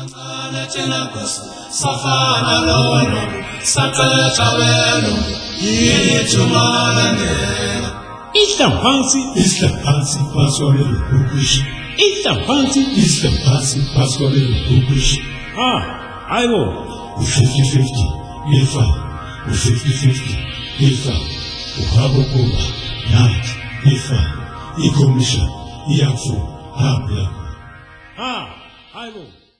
Safana lolo, saqetha welo, yithumalandela. Isla phansi Paswale Lukushi. isla phansi Paswale Lukushi. Hayibo. U50-50, yefa. U50-50, yefa. Uhabo kuba, nathi, yefa. Ikomisha, iyafu, habla. Hayibo.